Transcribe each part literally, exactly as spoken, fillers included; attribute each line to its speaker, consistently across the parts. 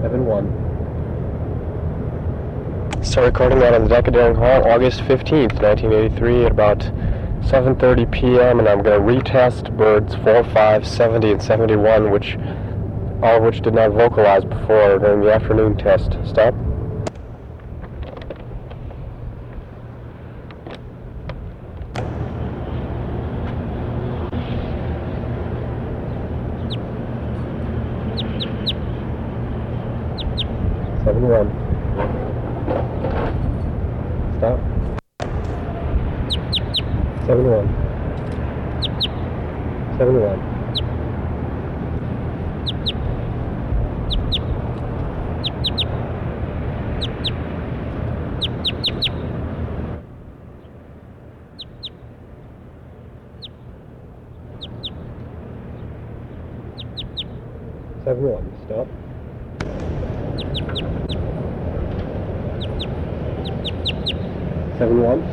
Speaker 1: seven one. Start recording out on the deck of Daring Hall, August fifteenth, nineteen eighty-three, at about seven thirty p m and I'm going to retest birds four, five, seventy, and seventy-one, which all of which did not vocalize before during the afternoon test. Stop. seven one. Stop. seven one. seven one. seven one. Stop. seven one.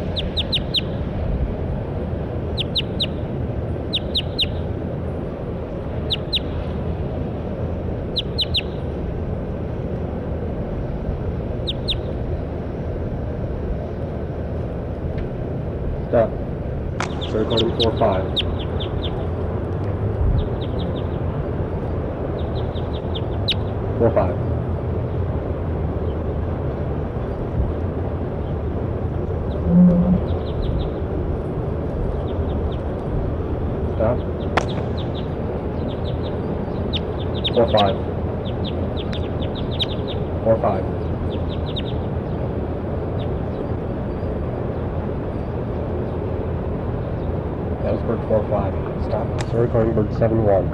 Speaker 1: Stop. Start recording four five. four five. Stop. four five. four five. That was bird four five. Stop. Start recording bird seven one.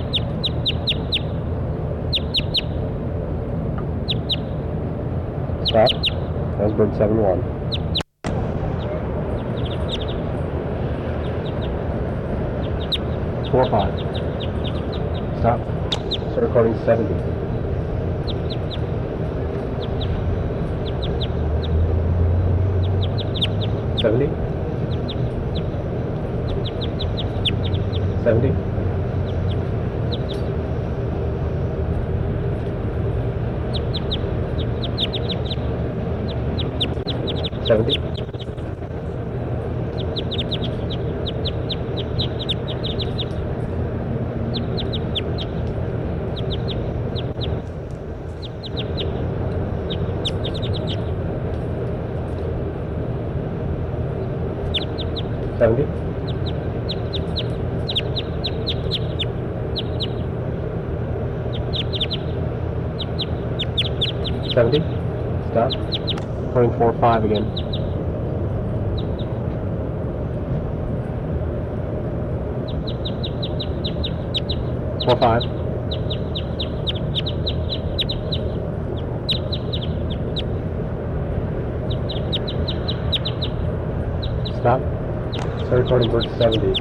Speaker 1: Stop. That was bird seven one. four five. Stop. Start recording seventy. seventy. seventy. seventy. seventy. seventy. Stop. Recording four five again. four five. Stop. Start recording bird seventy.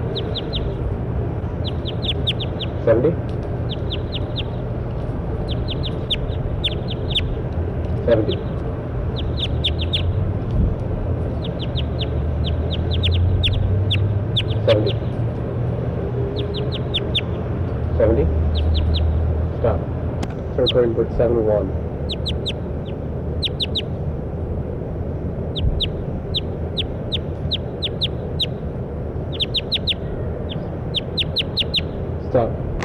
Speaker 1: seventy. seventy. seventy. seventy. Stop. Start recording bird seven one. Stop.